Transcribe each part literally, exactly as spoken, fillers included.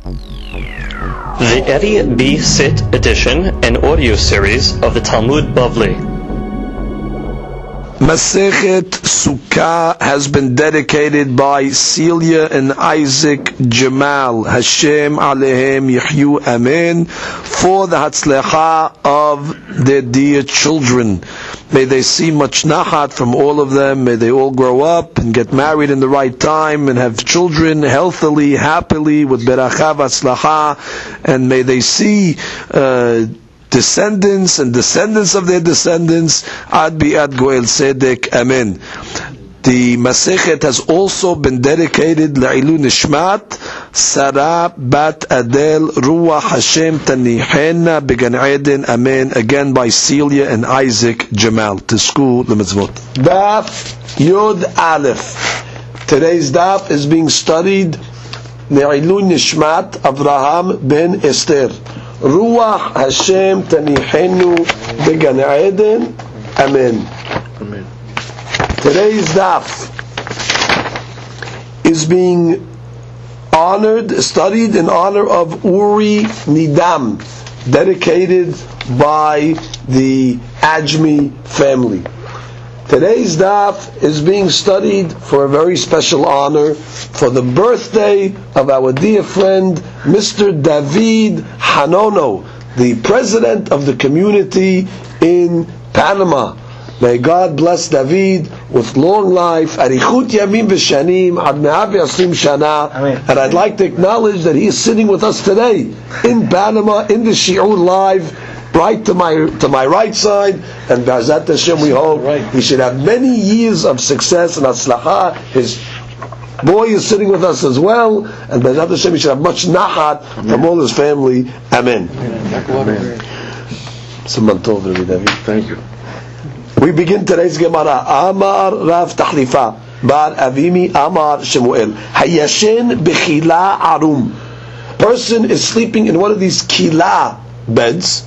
The Eddie B. Sit edition and audio series of the Talmud Bavli. Masechet Sukkah has been dedicated by Celia and Isaac Jamal. Hashem Alehem Yihyu Amen. For the Hatzlecha of their dear children. May they see much nachat from all of them. May they all grow up and get married in the right time and have children healthily, happily, with beracha v'atzlacha. And may they see uh, descendants and descendants of their descendants. Ad bi'ad goel tzedek. Amen. The Masechet has also been dedicated La'ilu Nishmat Sarah Bat Adel Ruach Hashem Tanihena Began Eden. Amen. Again by Celia and Isaac Jamal. Tisku L'mitzvot. Daf Yud Aleph. Today's daf is being studied La'ilu Nishmat Avraham Ben Esther. Ruach Hashem Tanihenu Began Eden. Amen. Amen. Today's daf is being honored, studied in honor of Uri Nidam, dedicated by the Ajmi family. Today's daf is being studied for a very special honor for the birthday of our dear friend Mister David Hanono, the president of the community in Panama. May God bless David with long life, arichut yamim v'shanim, ad me'ah v'yasrim shana. And I'd like to acknowledge that he is sitting with us today in Panama, in the Shi'ur live, right to my to my right side. And B'ezrat Hashem, we hope he should have many years of success and atzlacha. His boy is sitting with us as well, and B'ezrat Hashem, he should have much nachat from all his family. Amen. Amen. Thank you. We begin today's Gemara. Amar Rav Tahlifa Bar Avimi Amar Shemuel Hayashen Bechila Arum. Person is sleeping in one of these kila beds.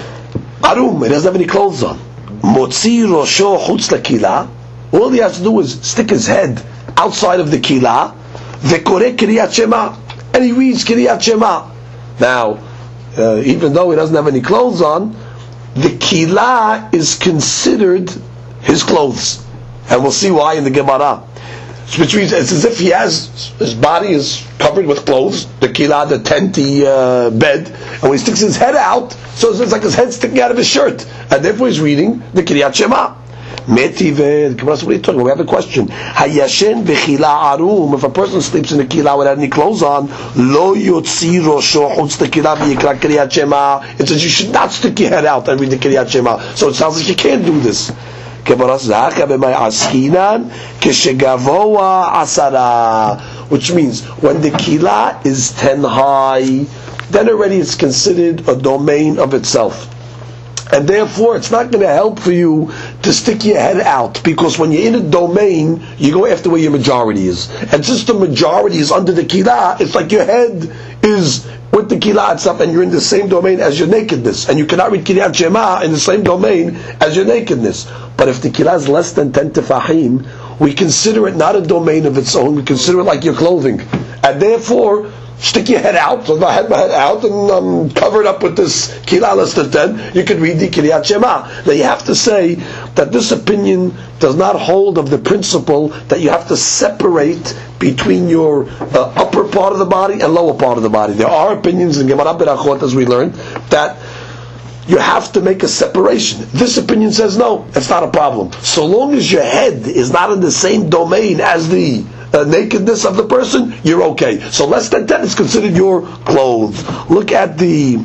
Arum, it doesn't have any clothes on. Motzi Rosho Chutz Lakila. All he has to do is stick his head outside of the kila. Vekore Kriyat Shema, and he reads Kriyat Shema. Now, uh, even though he doesn't have any clothes on, the kila is considered his clothes, and we'll see why in the Gemara. Which means it's as if he has his body is covered with clothes, the kila, the tenty uh, bed, and when he sticks his head out, so it's like his head sticking out of his shirt, and therefore he's reading the Kriyat Shema. Metive, the Gemara says, what are you talking about? We have a question. Hayashen v'chila arum. If a person sleeps in the kila without any clothes on, lo yotzi rosho chutz the kila v'yikra Kriyat Shema. It says you should not stick your head out and read the Kriyat Shema. So it sounds like you can't do this. Gemara says, haka b'may askinan keshegavoa asara. Which means when the kila is ten high, then already it's considered a domain of itself. And therefore, it's not going to help for you to stick your head out, because when you're in a domain, you go after where your majority is. And since the majority is under the kila, it's like your head is with the kila itself, and you're in the same domain as your nakedness. And you cannot read Kriyat Shema in the same domain as your nakedness. But if the kila is less than ten tefahim, we consider it not a domain of its own. We consider it like your clothing. And therefore, stick your head out, so if I had my head out and I'm covered up with this kila less than ten, you could read the Kriyat Shema. Now you have to say that this opinion does not hold of the principle that you have to separate between your uh, upper part of the body and lower part of the body. There are opinions in Gemara Berachot, as we learned, that you have to make a separation. This opinion says no, it's not a problem. So long as your head is not in the same domain as the Uh, nakedness of the person, you're okay. So less than ten is considered your clothes. Look at the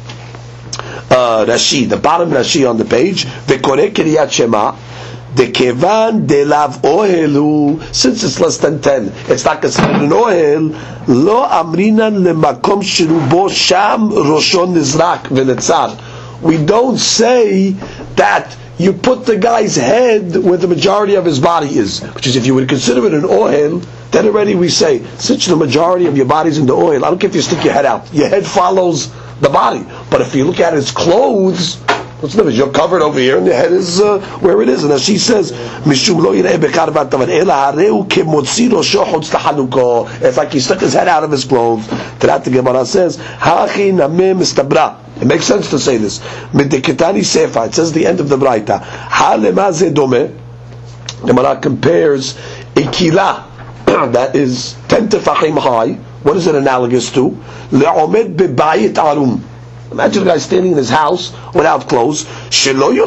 uh, Rashi, the bottom Rashi on the page. Vekore Kriyat Shema. Dekevan delav ohelu. Since it's less than ten, it's not considered an ohel. Lo amrinan lemakom shirubo sham roshon nizrak v'netzar. We don't say that you put the guy's head where the majority of his body is. Which is, if you would consider it an oil, then already we say, since the majority of your body's in the oil, I don't care if you stick your head out. Your head follows the body. But if you look at his clothes, What's the difference? You're covered over here, and the head is uh, where it is. And as she says, "Mishum lo yireh bekarvat tavan ela hareu kemotzi rosho chutz lachanuko." It's like he stuck his head out of his clothes. That the Gemara says, "Hachi nameh mistabra." It makes sense to say this. Mideketani sefa. It says the end of the Braita. Ha lema ze domeh. Gemara compares a kila that is ten tefachim high. What is it analogous to? Le'omed bebayit arum. Imagine a guy standing in his house without clothes. It's not going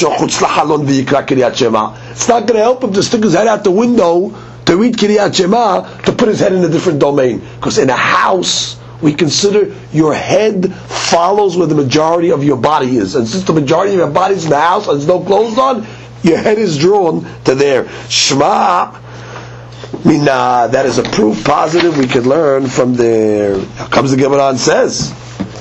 to help him to stick his head out the window to read Kiryat Shema, to put his head in a different domain. Because in a house, we consider your head follows where the majority of your body is. And since the majority of your body is in the house and there's no clothes on, your head is drawn to there. Shema, Mina, that is a proof positive we can learn from there. Here comes the Gemara and says,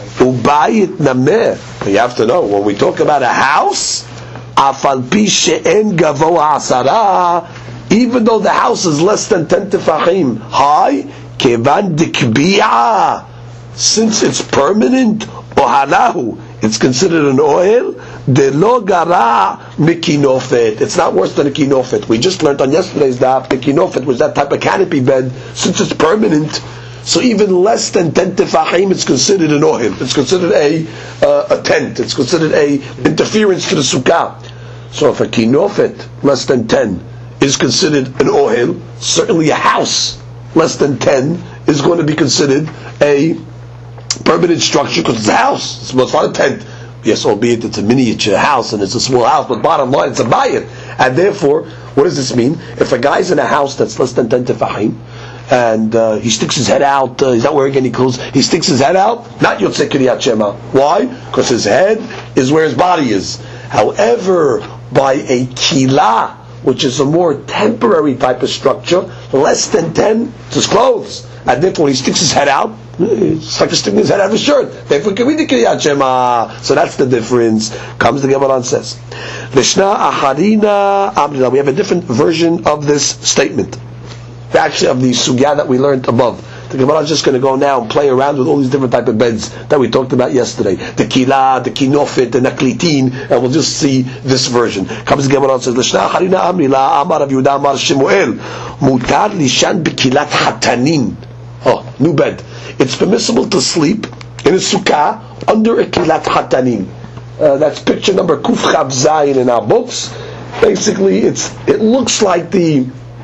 Ubayit nameh. You have to know, when we talk about a house, afal pi she'en gavoa asara, even though the house is less than ten tefachim high, kevan dikbi'a, since it's permanent, ohalahu, it's considered an oil, de lo gara mikinofet. It's not worse than a kinofet. We just learned on yesterday's daf, the kinofet was that type of canopy bed, since it's permanent. So even less than ten tefachim, it's considered an oil. It's considered a uh, a tent. It's considered a interference to the sukkah. So if a kinofet less than ten is considered an oil, certainly a house less than ten is going to be considered a permanent structure because it's a house. It's, well, it's not a tent. Yes, albeit it's a miniature house and it's a small house, but bottom line, it's a bayit. And therefore, what does this mean? If a guy's in a house that's less than ten tefachim, and uh, he sticks his head out, uh, he's not wearing any clothes, he sticks his head out, not Yotzei Kiryat Shema. Why? Because his head is where his body is. However, by a kila, which is a more temporary type of structure, less than ten, it's his clothes. And therefore, when he sticks his head out, it's like sticking his head out of his shirt. Therefore, can we do Kiryat Shema? So that's the difference. Comes the Gemara and says, Vishna acharina amrina. We have a different version of this statement. Actually, of the sugya that we learned above. The Gemara is just going to go now and play around with all these different type of beds that we talked about yesterday. The kila, the kinofet, the naklitin, and we'll just see this version. Comes the Gemara and says, L'shna acharina amri la amar Rav Yehuda amar Shemuel mutar lishan bekilat hatanin. Oh, new bed. It's permissible to sleep in a sukkah under a kilat hatanin. Uh, that's picture number Kuf Chav Zayin in our books. Basically, it's it looks like the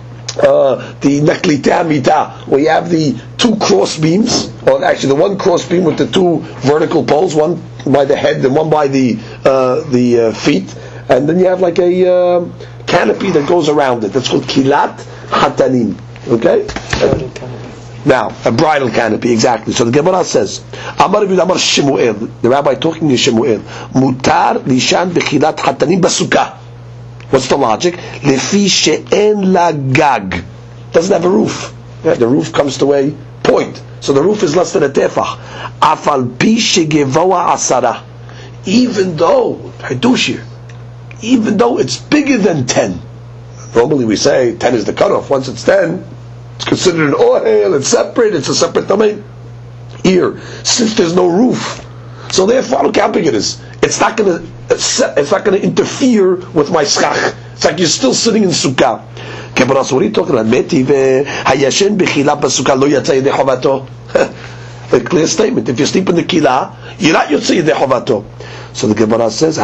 Uh, the naklitei amida, where you have the two cross beams, or actually the one cross beam with the two vertical poles, one by the head and one by the uh, the uh, feet, and then you have like a uh, canopy that goes around it. That's called kilat hatanin. Okay. Uh, now a bridal canopy, exactly. So the Gemara says, Amar Rabbi Amar Shemuel, the rabbi talking to Shemuel, mutar lishan bekilat hatanin basukah. What's the logic? Lefi she'en la gag. Doesn't have a roof. Yeah, the roof comes to a point. So the roof is less than a tefach. Afal pi shegevoa asara. Even though, hadushir, even though it's bigger than ten. Normally we say ten is the cutoff. Once it's ten, it's considered an oil, it's separate, it's a separate domain. Here, since there's no roof, so therefore, look how big it is. It's not going to it's not going to interfere with my schach. It's like you're still sitting in sukkah. What are you talking about? A clear statement. If you sleep in the kila, you're not yotzei yedei chovato. So the Gemara says,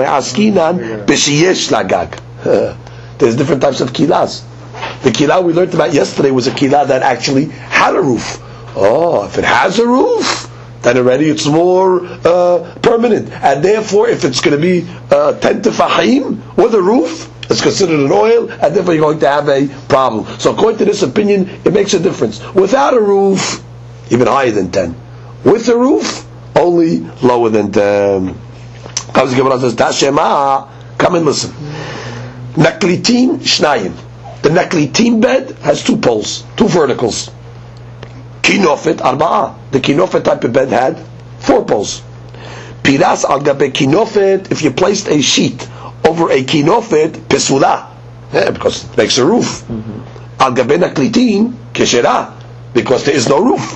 there's different types of kilas. The kila we learned about yesterday was a kila that actually had a roof. Oh, if it has a roof, then already it's more uh, permanent. And therefore, if it's going to be uh, ten tefachim with a roof, it's considered an oil, and therefore you're going to have a problem. So according to this opinion, it makes a difference. Without a roof, even higher than ten. With a roof, only lower than ten. Comes the Gemara says, Tashema, come and listen. Naklitin shnayim. The naklitin bed has two poles, two verticals. Kinofet arba'ah. The kinofet type of bed had four poles. Piras al gabe kinofet. If you placed a sheet over a kinofet, pesula, yeah, because it makes a roof. Al gabe naklitin keshera, because there is no roof.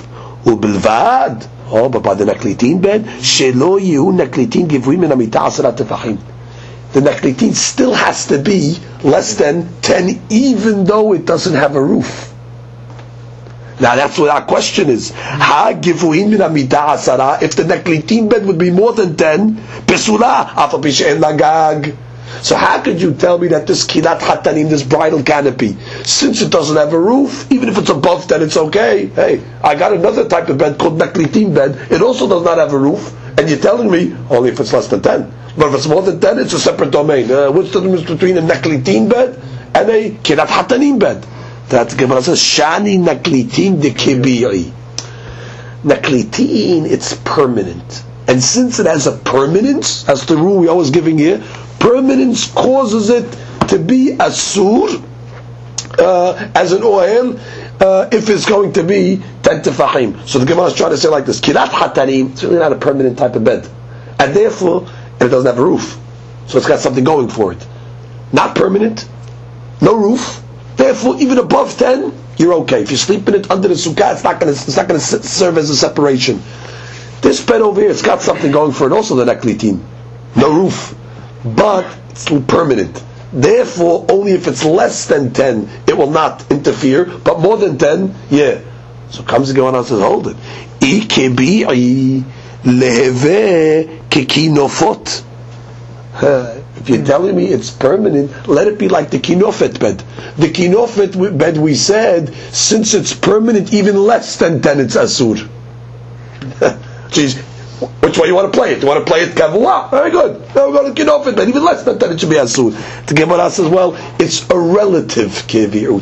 Ubilvad. Oh, but by the naklitin bed, shelo yehu naklitin givui min hamita asara tefachim. The naklitin still has to be less than ten, even though it doesn't have a roof. Now that's what our question is. Ha givuin min hamita asara. If the naklitin bed would be more than ten, pesula afa pishen lagag. So how could you tell me that this kilat hatanim, this bridal canopy, since it doesn't have a roof, even if it's above ten, it's okay? Hey, I got another type of bed called naklitin bed. It also does not have a roof, and you're telling me only if it's less than ten. But if it's more than ten, it's a separate domain. Uh, what's the difference between a naklitin bed and a kilat hatanim bed? That Gemara says shani naklitin de kibiri. Naklitin, it's permanent, and since it has a permanence, that's the rule we always giving here. Permanence causes it to be asur uh, as an oil uh, if it's going to be ten tefachim. So the Gemara is trying to say like this: kilat hatanim, it's really not a permanent type of bed, and therefore and it doesn't have a roof, so it's got something going for it. Not permanent, no roof. Therefore, even above ten, you're okay. If you sleep in it under the sukkah, it's not going to it's not going to serve as a separation. This bed over here, it's got something going for it. Also, the naklitin, no roof. But it's still permanent. Therefore, only if it's less than ten, it will not interfere. But more than ten, yeah. So comes the Gemara and says, hold it. If you're telling me it's permanent, let it be like the kinofet bed. The kinofet bed, we said, since it's permanent, even less than ten, it's asur. Jeez. Which way you want to play it? You want to play it kavua? Very good. Now we're going to get off it, but even less than that it should be asur. The Gemara says, well, it's a relative kiviut.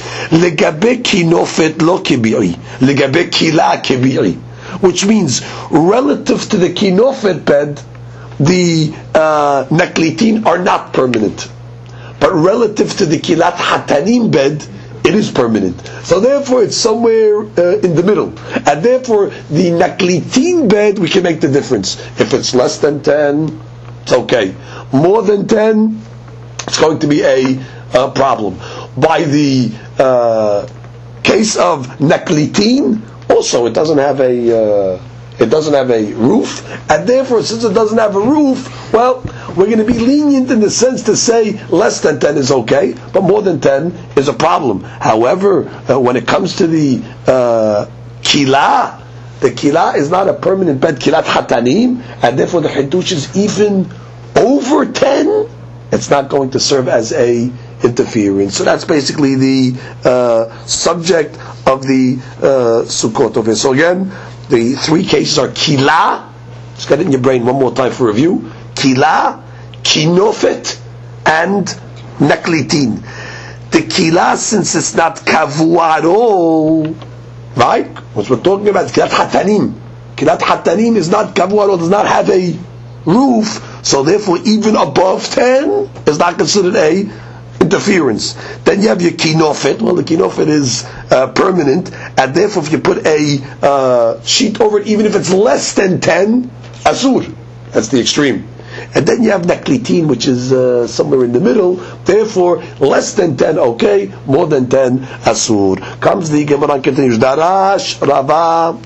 Legabe kinofet lo kibiri. Legabe kila kibiri. Which means, relative to the kinofet bed, the uh, naklitin are not permanent. But relative to the kilat hatanim bed, it is permanent. So therefore it's somewhere uh, in the middle. And therefore the naklitin bed, we can make the difference. If it's less than ten, it's okay. More than ten, it's going to be a uh, problem. By the uh, case of naklitin, also it doesn't have a uh, it doesn't have a roof, and therefore since it doesn't have a roof, well, we're going to be lenient in the sense to say less than ten is okay, but more than ten is a problem. However, uh, when it comes to the uh, kila, the kila is not a permanent bed, kilat hatanim, and therefore the hidush is even over ten, it's not going to serve as a interference. So that's basically the uh, subject of the uh, Sukkot over here. So again, the three cases are kila, just get it in your brain one more time for review, kila, kinofet, and naklitin. The kila, since it's not kavua at all, right? What we're talking about is kilat hatanim. Kilat hatanim is not kavua at all, does not have a roof, so therefore even above ten is not considered a interference. Then you have your kinofet. Well, the kinofet is uh, permanent, and therefore if you put a uh, sheet over it, even if it's less than ten, asur. That's the extreme. And then you have naklitin, which is uh, somewhere in the middle. Therefore, less than ten, okay. More than ten, asur. Comes the Gemara and continues. Darash Rava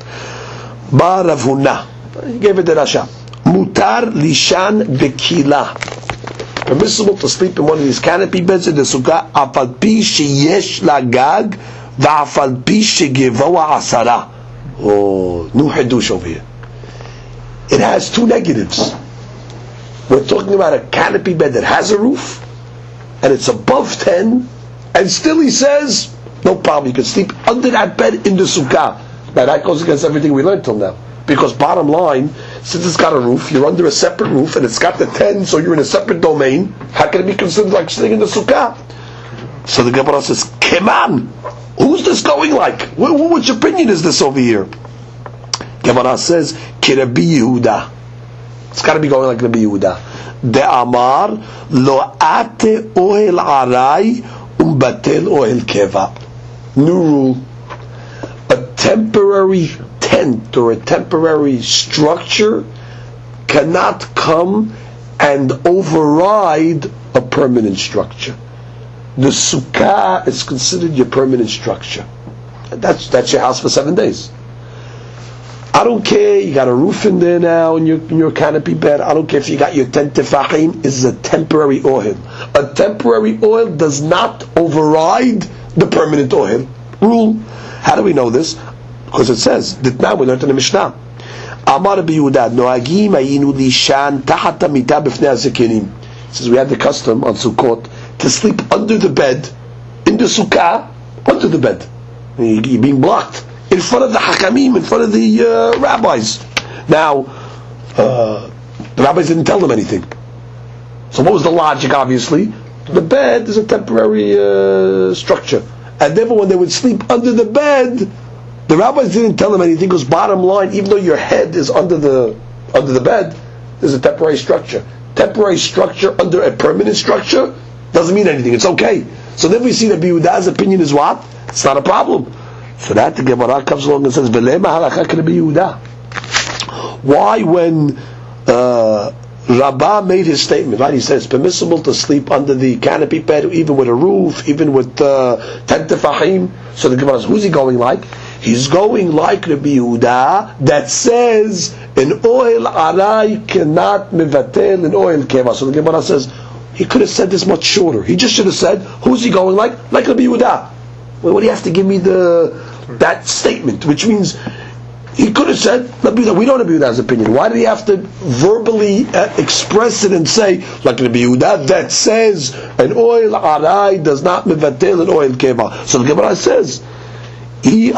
Bar Rav Huna. He gave it the Rasha. Mutar lishan bekila. Permissible to sleep in one of these canopy beds in the sukkah. Afal pi sheyesh lagag va'afal pi shegevoa asara. Oh, new hadush over here. It has two negatives. We're talking about a canopy bed that has a roof, and it's above ten, and still he says, no problem, you can sleep under that bed in the sukkah. Now that goes against everything we learned till now. Because bottom line, since it's got a roof, you're under a separate roof, and it's got the ten, so you're in a separate domain, how can it be considered like sitting in the sukkah? So the Gemara says, Keman, who's this going like? Which opinion is this over here? Gemara says, Kirabi Yehuda. It's got to be going like Rabbi Yehuda. De Amar lo ate ohel aray umbatel ohel keva. New rule: a temporary tent or a temporary structure cannot come and override a permanent structure. The sukkah is considered your permanent structure. That's that's your house for seven days. I don't care, you got a roof in there now in your, in your canopy bed. I don't care if you got your tent tefachim. This is a temporary oil. A temporary oil does not override the permanent oil rule. How do we know this? Because it says, now we learned in the Mishnah. Amar biyudah noagim ayinu lishan tahat hamita b'fnei hazekenim. Says we had the custom on Sukkot to sleep under the bed, in the sukkah, under the bed. You're being blocked in front of the hakamim, in front of the uh, rabbis. Now, uh, the rabbis didn't tell them anything. So what was the logic? Obviously, the bed is a temporary uh, structure, and therefore when they would sleep under the bed, the rabbis didn't tell them anything. Because bottom line, even though your head is under the under the bed, there's a temporary structure. Temporary structure under a permanent structure doesn't mean anything. It's okay. So then we see that Biyudah's opinion is what? It's not a problem. So that the Gemara comes along and says, "Belema halakha k'Rabbi Yehuda." Why, when uh, Rabbah made his statement, right? He said it's permissible to sleep under the canopy bed, even with a roof, even with uh, tent tefachim. So the Gemara says, who's he going like? He's going like Rabbi Yehuda that says an oil aray cannot mevatel an oil keva. So the Gemara says he could have said this much shorter. He just should have said, who's he going like? Like Rabbi Yehuda. Well, what do you have to give me the that statement? Which means he could have said, Rabbi Yehuda. We don't have Rabbi Yehuda's opinion. Why did he have to verbally uh, express it and say, like Rabbi Yehuda that says an oil aray does not mevatel an oil keva? So the Gemara says, if he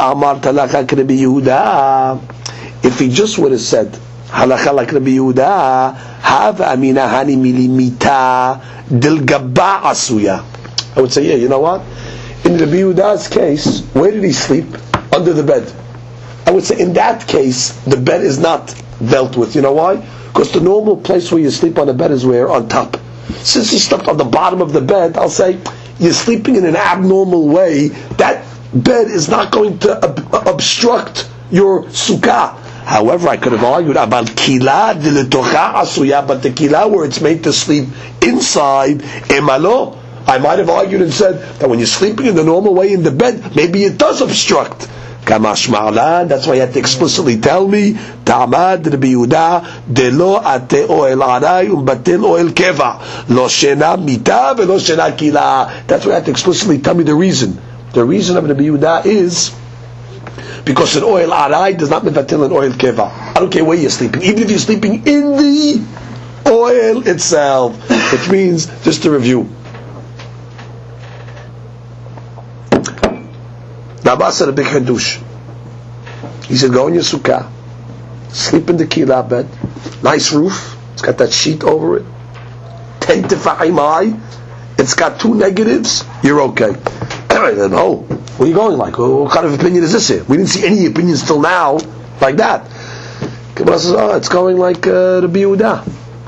just would have said halakha like Rabbi Yehuda, have amina hani milimita del gabba asuya, I would say, yeah, you know what? In Rabbi Yehuda's case, where did he sleep? Under the bed. I would say in that case, the bed is not dealt with. You know why? Because the normal place where you sleep on the bed is where? On top. Since he slept on the bottom of the bed, I'll say you're sleeping in an abnormal way. That bed is not going to ob- obstruct your sukkah. However, I could have argued about kila diletocha asuya, but the kila where it's made to sleep inside, emalo. I might have argued and said that when you're sleeping in the normal way in the bed, maybe it does obstruct. Kamash ma'lan, that's why you have to explicitly tell me, ta'amad Rabbi Yehuda, de lo ate oel aray um batel oel keva, lo shena mita ve lo shena kila. That's why you have to explicitly tell me the reason. The reason of Rabbi Yehuda is because an oil aray does not mevatel an oil keva. I don't care where you're sleeping, even if you're sleeping in the oil itself. Which means, just to review, Rabbah said a big hadush. He said, go in your sukkah, sleep in the kila bed, nice roof, it's got that sheet over it, ten tefachim high, it's got two negatives, you're okay. Then, oh, where are you going like? What kind of opinion is this here? We didn't see any opinions till now like that. Gemara says, oh, it's going like uh, Rabbi Yehuda.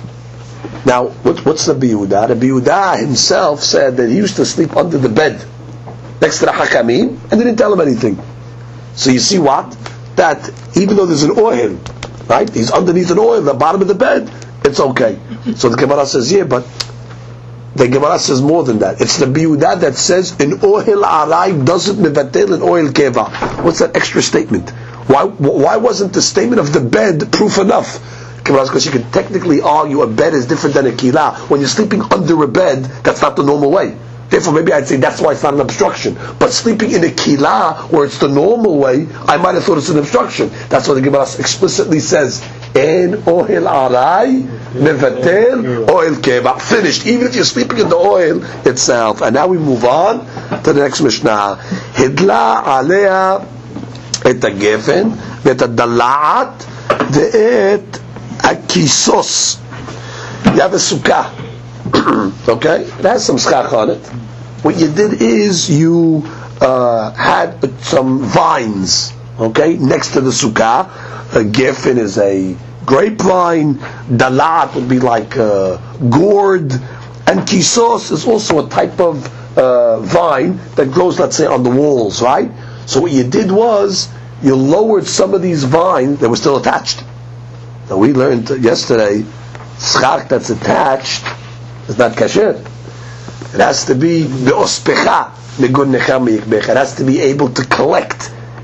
Now, what, what's Rabbi Yehuda? Rabbi Yehuda himself said that he used to sleep under the bed next to the hakamim and didn't tell him anything. So you see what? That even though there's an oil, right? He's underneath an oil, the bottom of the bed, it's okay. So the Gemara says, yeah, but the Gemara says more than that. It's the Biyudah that says an oil aray doesn't mevatel an oil keva. What's that extra statement? Why why wasn't the statement of the bed proof enough? Because you can technically argue a bed is different than a kila. When you're sleeping under a bed, that's not the normal way. Therefore, maybe I'd say that's why it's not an obstruction. But sleeping in a kila, where it's the normal way, I might have thought it's an obstruction. That's why the Gemara explicitly says, En ohel aray mevatel oil keva. Finished. Even if you're sleeping in the oil itself. And now we move on to the next Mishnah. Hidla alea et hagefen ve'et hadala'at ve'et hakisos. You have a sukkah. Okay? It has some schach on it. What you did is you uh, had some vines, okay, next to the sukkah. A geffen is a grapevine. Dalat would be like a gourd. And kisos is also a type of uh, vine that grows, let's say, on the walls, right? So what you did was you lowered some of these vines that were still attached. Now we learned yesterday, schach that's attached is not kasher. It has to be be'ospecha megun necha meyikbecha. It has to be able to collect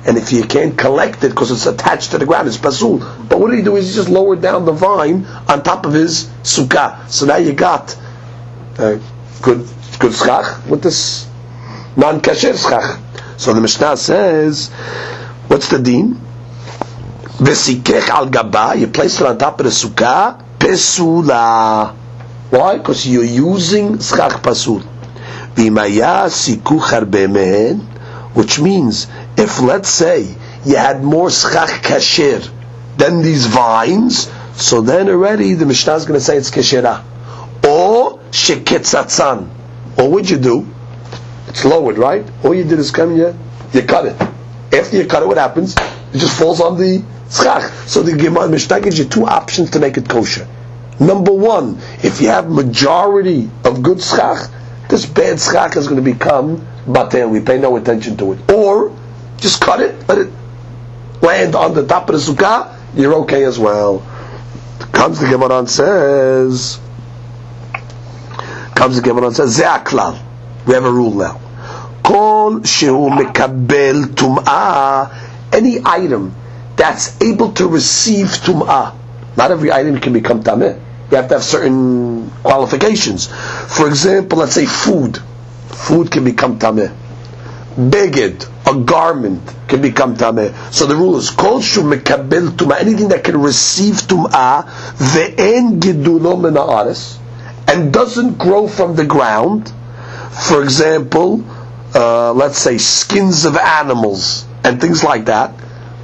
And if you can't collect it because it's attached to the ground, it's pasul. But what did he do? Is he just lowered down the vine on top of his sukkah. So now you got uh, good good schach with this non-kasher schach. So the Mishnah says, what's the deen? V'sikech al gaba, you place it on top of the sukkah, pesula. Why? Because you're using schach pasul. V'imaya sikuch harbe mehen, which means, if let's say, you had more schach kasher than these vines, so then already the Mishnah is going to say it's kashera. Or sheketzatzan. Or what'd you do? It's lowered, right? All you did is come here, you cut it. After you cut it, what happens? It just falls on the schach. So the Gemara Mishnah gives you two options to make it kosher. Number one, if you have majority of good schach, this bad schach is going to become batel. We pay no attention to it. Or just cut it, let it land on the top of the sukkah, you're okay as well. Comes the Gemara and says, comes the Gemara and says, Ze aklal. We have a rule now. Kol shehu mekabel tum'ah, any item that's able to receive tum'ah. Not every item can become tameh. You have to have certain qualifications. For example, let's say food. Food can become tameh. Beged, a garment, can become tameh. So the rule is kol shehu mekabel tum'ah, anything that can receive tum'ah, ve'en gidulo min ha'aretz, and doesn't grow from the ground. For example, uh, let's say skins of animals and things like that.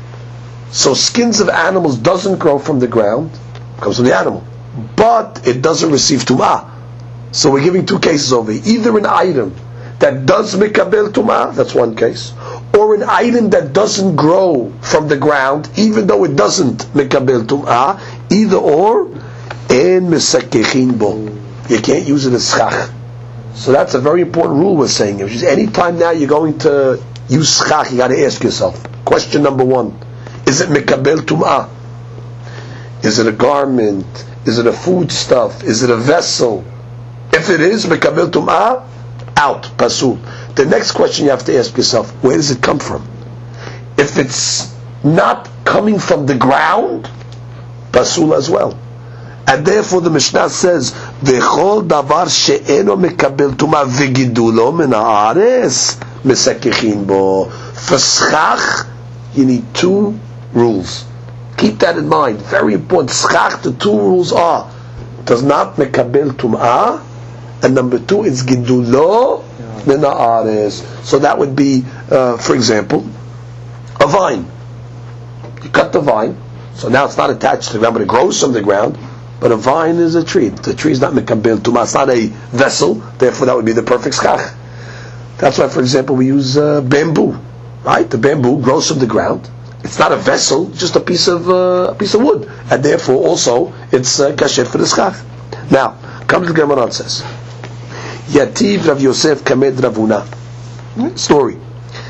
So skins of animals doesn't grow from the ground, comes from the animal, but it doesn't receive tum'ah. So we're giving two cases over here. Either an item that does mikabel tum'ah, that's one case, or an item that doesn't grow from the ground, even though it doesn't mikabel tum'ah. Either or, en mesakechin bo. You can't use it as schach. So that's a very important rule we're saying. Which is any time now you're going to use schach, you got to ask yourself. Question number one: is it mikabel tum'ah? Is it a garment? Is it a food stuff? Is it a vessel? If it is mikabel tum'ah, out, pasul. The next question you have to ask yourself: where does it come from? If it's not coming from the ground, pasul as well. And therefore the Mishnah says, "V'chol davar she'eno mekabel tumah v'gidulo min ha'aretz mesakechin bo." For schach, you need two rules. Keep that in mind. Very important. Schach, the two rules are: does not mekabel tumah, and number two, it's gidulo min ha'aretz. So that would be, uh, for example, a vine. You cut the vine, so now it's not attached to the ground, but it grows from the ground. But a vine is a tree. The tree is not mekabel tumah. It's not a vessel. Therefore, that would be the perfect schach. That's why, for example, we use uh, bamboo. Right? The bamboo grows from the ground. It's not a vessel. It's just a piece of uh, a piece of wood, and therefore also it's uh, kasher for the schach. Now, comes the Gemara and says, Yativ Rav Yosef kamed Rav Huna. Story.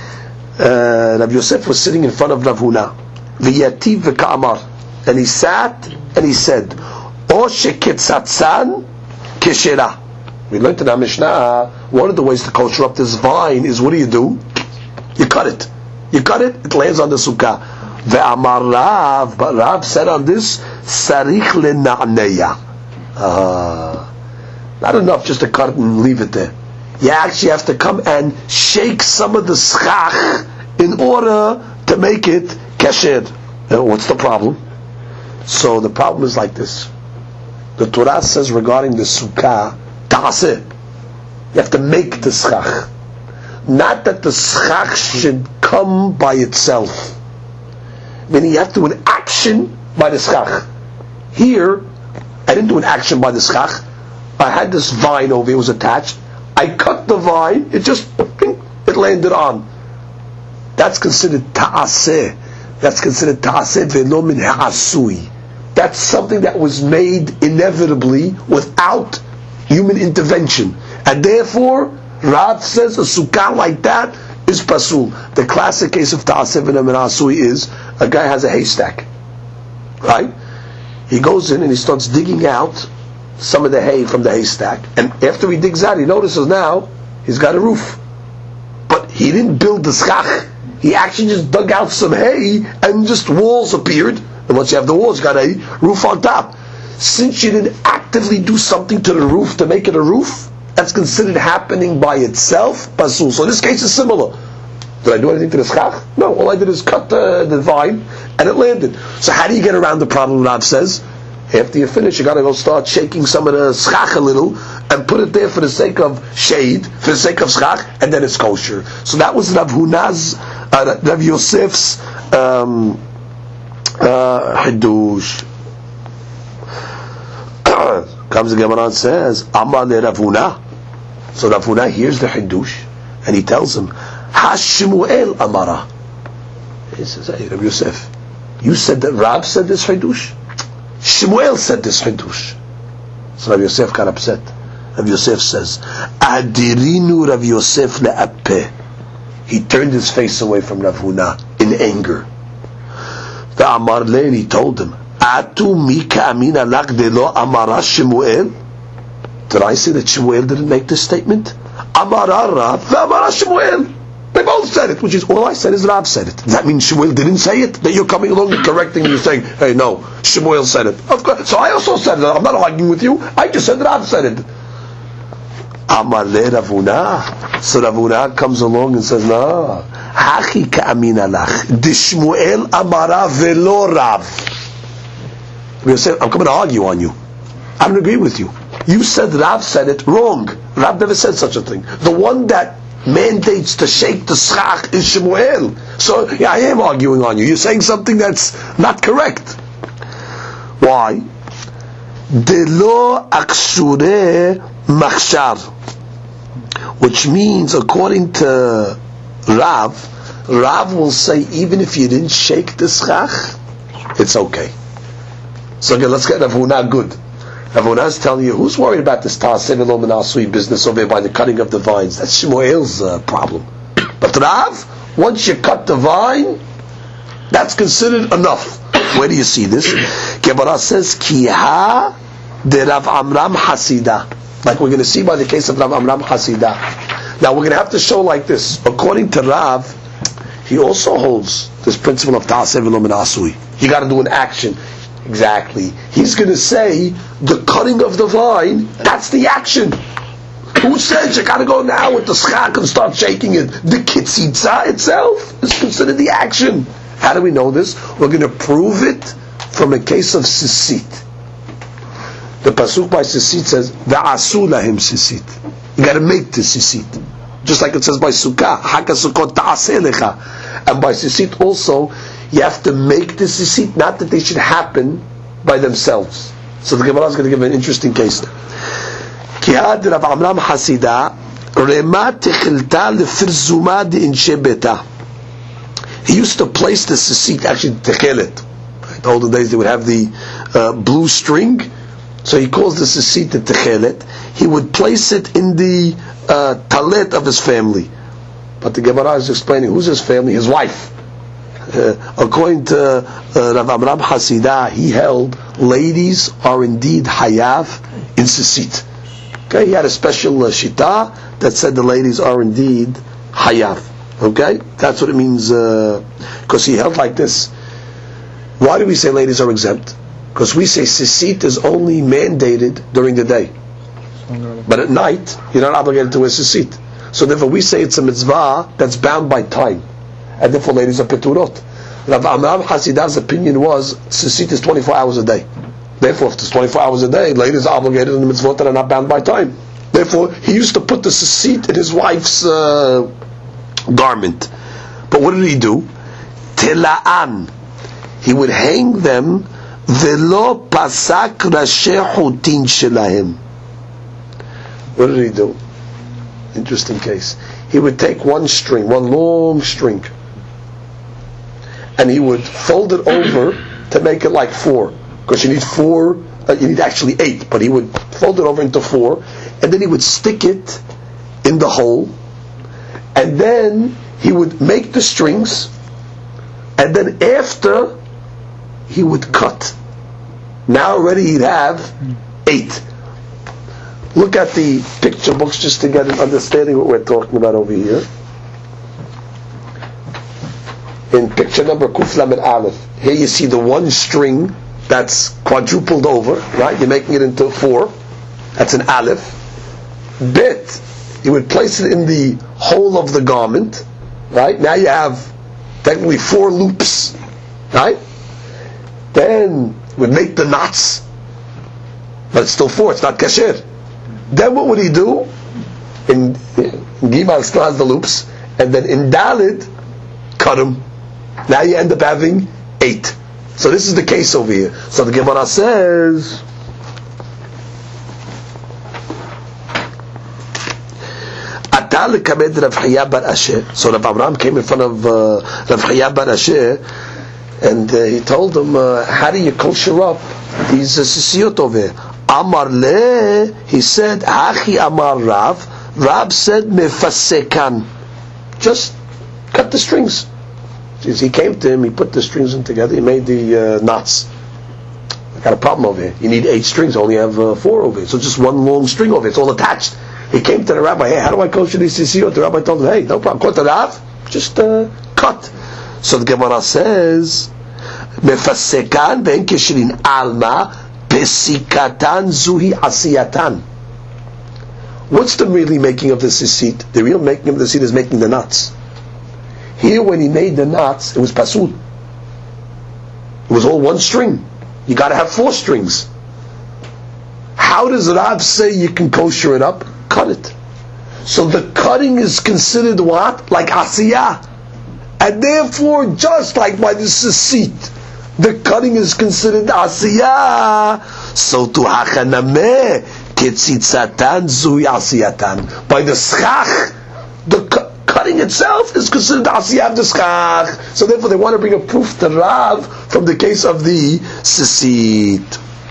Uh, Rav Yosef was sitting in front of Rav Huna. V'yativ v'ka'amar, and he sat and he said, O sheketzatzan keshera. We learned in our Mishnah, one of the ways to kosher up this vine is, what do you do? You cut it. You cut it, it lands on the sukkah. Ve'amar Rav, but Rav said on this, sarich lena'neya. Uh, not enough just to cut it and leave it there. You actually have to come and shake some of the schach in order to make it kasher. Now, what's the problem? So the problem is like this. The Torah says regarding the sukkah, ta'aseh. You have to make the schach. Not that the schach should come by itself. Meaning you have to do an action by the schach. Here, I didn't do an action by the schach. I had this vine over here, it was attached. I cut the vine, it just, it landed on. That's considered ta'aseh. That's considered ta'aseh ve'lo min ha'asui. That's something that was made inevitably without human intervention. And therefore, Rav says a sukkah like that is pasul. The classic case of ta'aseh ve'lo min ha'asui is, a guy has a haystack. Right? He goes in and he starts digging out some of the hay from the haystack, and after he digs out, he notices now he's got a roof. But he didn't build the schach He actually just dug out some hay and just walls appeared. And once you have the walls, you got a roof on top. Since you didn't actively do something to the roof to make it a roof, that's considered happening by itself, pasul. So this case is similar. Did I do anything to the schach? No, all I did is cut the, the vine and it landed. So how do you get around the problem Rav says? After you finish, you got to go start shaking some of the schach a little and put it there for the sake of shade, for the sake of schach, and then it's kosher. So that was Rav Huna's, uh, Rav Yosef's um, uh, Hiddush. Comes the Gemara and says, Amar le Rav Huna. So Rav Huna hears the Hiddush and he tells him, Ha-Shmuel Amara. He says, hey, Rav Yosef, you said that Rav said this Hiddush? Shmuel said this Hiddush. So Rav Yosef got upset. Rav Yosef says, Adirinu Rav Yosef le'apeh. He turned his face away from Rav Huna in anger. The Amar le, and he told him, Atu mika amina lak de lo amara Shmuel. Did I say that Shmuel didn't make this statement? Amara Rav, Amara Shmuel. They both said it, which is all I said is Rav said it. Does that mean Shmuel didn't say it? That you're coming along and correcting me, you're saying, hey, no, Shmuel said it. Of course. So I also said it. I'm not arguing with you. I just said Rav said it. Amar le Rav Huna. So Rav Huna comes along and says, no. Hachi ka'amina lach. De Shmuel amara velo Rav. I'm coming to argue on you. I don't agree with you. You said Rav said it wrong. Rav never said such a thing. The one that mandates to shake the schach is Shmuel. So yeah, I am arguing on you. You're saying something that's not correct. Why? Delo aksure machshar, which means, according to Rav, Rav will say even if you didn't shake the schach, it's okay. So okay, let's get Rav Huna good. Rav Huna is telling you, who's worried about this Ta'aseh V'lo Min Asui business over here by the cutting of the vines? That's Shmuel's uh, problem. But Rav, once you cut the vine, that's considered enough. Where do you see this? Gemara says, Kiha de Rav Amram Hasida. Like we're going to see by the case of Rav Amram Hasida. Now we're going to have to show like this. According to Rav, he also holds this principle of Ta'aseh V'lo Min Asui. You got to do an action. Exactly. He's going to say the cutting of the vine, that's the action. Who says you got to go now with the schach and start shaking it? The kitzitza itself is considered the action. How do we know this? We're going to prove it from a case of sisit. The pasuk by sisit says, "Va'asu lahim sisit." You got to make the sisit, just like it says by sukkah, "Haka sukkot ta'aseh lecha." And by sisit also, you have to make the sisit, not that they should happen by themselves. So the Gemara is going to give an interesting case. Kihad Rav Amram Hasida Rema Techilta Lefirzuma de Inshe Beta. He used to place the sisit, actually techelet. In the olden days they would have the uh, blue string, so he calls the sisit the techelet. He would place it in the uh, talet of his family. But the Gemara is explaining who's his family, his wife. Uh, according to uh, Rav Amram Hasida, he held ladies are indeed hayav in sisit. Okay, he had a special uh, shita that said the ladies are indeed hayav. Okay, that's what it means. Because uh, he held like this. Why do we say ladies are exempt? Because we say sisit is only mandated during the day, but at night you're not obligated to wear sisit. So therefore, we say it's a mitzvah that's bound by time. And therefore ladies are peturot. Rav Amram Hasida's opinion was sisit is twenty-four hours a day. Therefore, if it's twenty-four hours a day, ladies are obligated in the mitzvot that are not bound by time. Therefore, he used to put the sisit in his wife's uh, garment. But what did he do? Tela'an. He would hang them velo pasak rashe chutin shelahem. What did he do? Interesting case. He would take one string, one long string, and he would fold it over to make it like four, because you need four, uh, you need actually eight, but he would fold it over into four, and then he would stick it in the hole, and then he would make the strings, and then after he would cut. Now already he'd have eight. Look at the picture books just to get an understanding of what we're talking about over here. in picture number Kuf Lamed Aleph, here you see the one string that's quadrupled over, right? You're making it into four. That's an Aleph. Bet, you would place it in the hole of the garment, right? Now you have technically four loops, right? Then would make the knots, but it's still four, it's not kasher. Then what would he do? In, in Gimal still has the loops, and then in Dalid, cut them. Now you end up having eight. So this is the case over here. So the Gemara says, Atal kamed Rav Chaya bar Asher. So Rav Abraham came in front of uh, Rav Chaya bar Asher, and uh, he told him, uh, how do you kosher up these uh, sisiyot over here? Amar le, he said, Hachi Amar Rav. Rav said, Mefasekan. Just cut the strings. He came to him, he put the strings in together, he made the uh, knots. I got a problem over here. You need eight strings, I only have uh, four over here. So just one long string over here, it's all attached. He came to the rabbi, hey, how do I kosher these sisiyot? The rabbi told him, hey, no problem, cut it off, just uh, cut. So the Gemara says, Mefasekan ben keshirin alma pesikatan zuhi asiyatan. What's the really making of the sisit? The real making of the sisit is making the knots. Here, when he made the knots, it was pasul. It was all one string. You got to have four strings. How does Rav say you can kosher it up? Cut it. So the cutting is considered what? Like asiyah. And therefore, just like by the sisit, the cutting is considered asiyah. So to hachanameh ketzitzatan zui asiyatan. By the schach, the cutting itself is considered asiyah of the schach. So therefore, they want to bring a proof to Rav from the case of the sisit,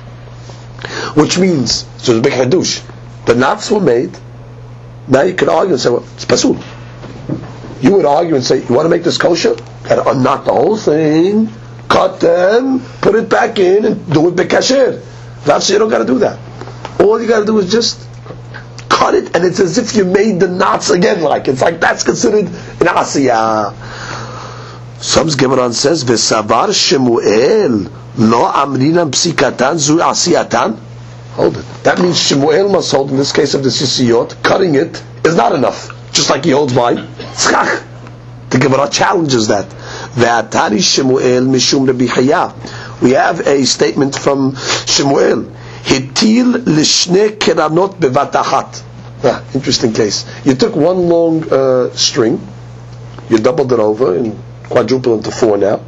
which means so it's a big hadush. The knots were made. Now you can argue and say, well, it's pasul. You would argue and say, you want to make this kosher? Got to unknot the whole thing, cut them, put it back in, and do it bekasher. Rav said you don't got to do that. All you got to do is just cut it, and it's as if you made the knots again. Like it's like that's considered an asiyah. Some Gemara says, "V'savar Shemuel lo amrinam psikatan zu asiyatan." Hold it. That means Shemuel must hold, in this case of the sisiyot, cutting it is not enough. Just like he holds by tzchach. The Gemara challenges that. Ve'atari Shemuel mishum Rabbi Chaya. We have a statement from Shemuel. Hitil lishne keranot bevatachat. Ah, interesting case. You took one long uh, string, you doubled it over and quadrupled into four now,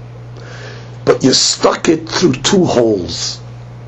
but you stuck it through two holes.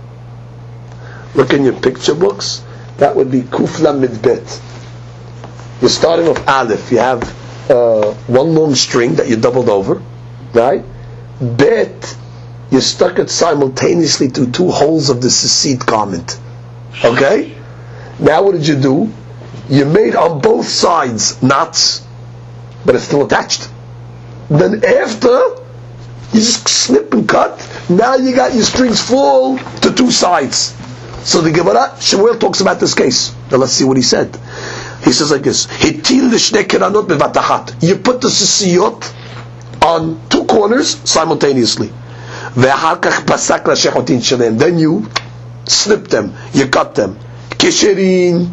Look in your picture books. That would be Kuf Lamed Bet. You're starting off Aleph. You have uh, one long string that you doubled over, right? Bet, you stuck it simultaneously through two holes of the sisit garment. Okay? Now what did you do? You made on both sides knots, but it's still attached. Then after, you just snip and cut. Now you got your strings full to two sides. So the Gemara, Shemuel talks about this case. Now let's see what he said. He says like this: Hitil l'shnei keranot bevatachat. You put the sisiyot on two corners simultaneously. Ve'achar kach pasak l'shechotin shalem. Then you snip them, you cut them. Kisherin.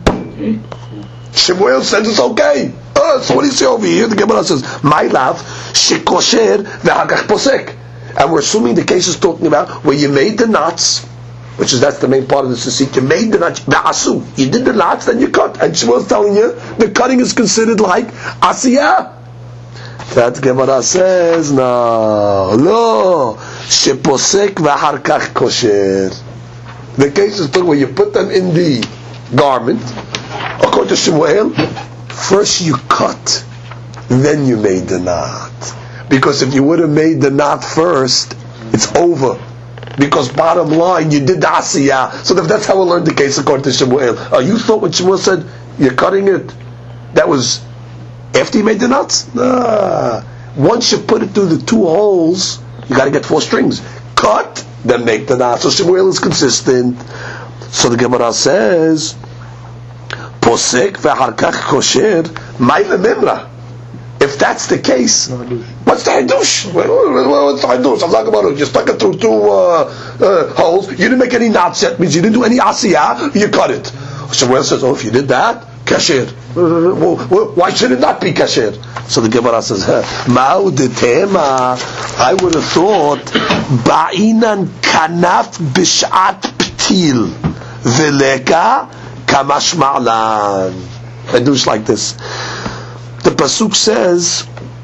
Shemuel says it's okay. Uh, so what do you say over here? The Gemara says, "My love, shekosher ve'achar kach posek." And we're assuming the case is talking about where you made the knots, which is that's the main part of the sisit. You made the knots, asu. You did the knots, then you cut. And Shmuel's telling you the cutting is considered like asiyah. That Gemara says no, no. Sheposek v'achar kach kosher. The case is talking where you put them in the garment. According to Shmuel, first you cut, then you made the knot. Because if you would have made the knot first, it's over. Because bottom line, you did the asiyah. So that's how we learned the case according to Shemuel. Uh, you thought when Shemuel said, you're cutting it, that was after you made the knots? Nah. Once you put it through the two holes, you got to get four strings. Cut, then make the knot. So Shemuel is consistent. So the Gemara says, Posek v'achar kach kosher, ma'ila mimra. If that's the case, What's the hadush? What's the hadush? I'm talking about it. You stuck it through two uh, uh, holes. You didn't make any knots yet. Means you didn't do any asiyah. You cut it. Shmuel says, oh, if you did that, kasher. Why should it not be kasher? So the Gemara says, Ma'u detema. I would have thought, ba'inan kanaf b'shat ptil v'leka kamash ma'lan. Hadush like this. The pasuk says,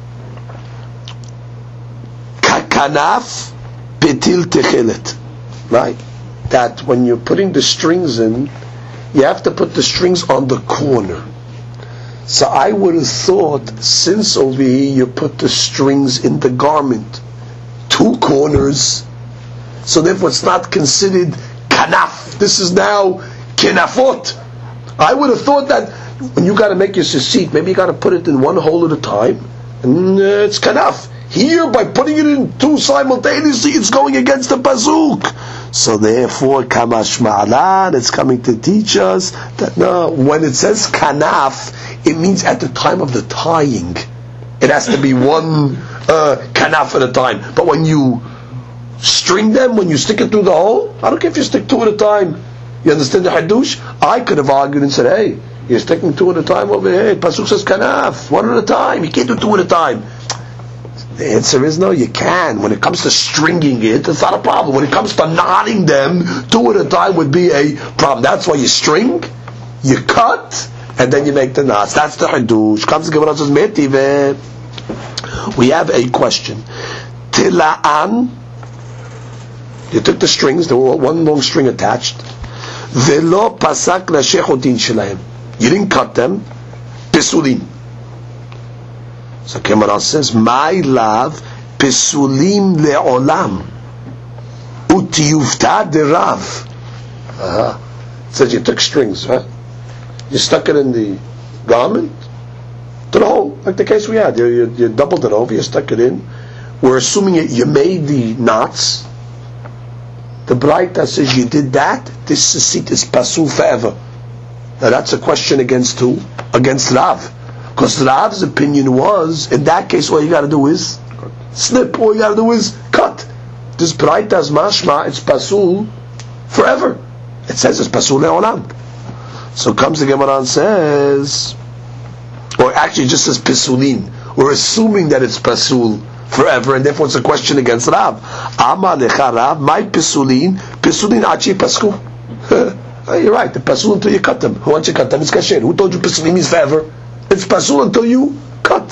kanaf petil techelet, right? That when you're putting the strings in, you have to put the strings on the corner. So I would have thought, since over here you put the strings in the garment, two corners, so therefore it's not considered kanaf. This is now kenafot. I would have thought that when you got to make your seat, maybe you got to put it in one hole at a time, and uh, it's kanaf. Here, by putting it in two simultaneously, it's going against the pasuk. So therefore, kamash ma'alan, it's coming to teach us that no, when it says kanaf, it means at the time of the tying. It has to be one uh, kanaf at a time. But when you string them, when you stick it through the hole, I don't care if you stick two at a time. You understand the hadush? I could have argued and said, hey, you're sticking two at a time over here. Pasuk says kanaf, one at a time. You can't do two at a time. The answer is no, you can. When it comes to stringing it, it's not a problem. When it comes to knotting them, two at a time would be a problem. That's why you string, you cut, and then you make the knots. That's the hadush. Comes the Gemara says, Metive. We have a question. Tila'an, you took the strings, there were one long string attached. Velo pasak l'shechotin shelahem. You didn't cut them. Pesulim. So Gemara says, "My love, pesulim leolam, utiyufta derav." Uh-huh. It says you took strings, right? You stuck it in the garment to the hole, like the case we had. You, you, you doubled it over, you stuck it in. We're assuming it, you made the knots. The Braita says you did that. This seat is pasul forever. Now that's a question against who? Against Rav. Because Rav's opinion was, in that case, all you got to do is snip. All you got to do is cut. This Braita's mashma, it's pasul forever. It says it's pasul le'olam. So comes the Gemara and says, or actually just says pisulim. We're assuming that it's pasul forever, and therefore it's a question against Rav. Amar lecha Rav, my pisulim, pisulim achi pasku. You're right, the pasul until you cut them. Once you cut them, it's kasher. Who told you pisulim is forever? It's pasul until you cut.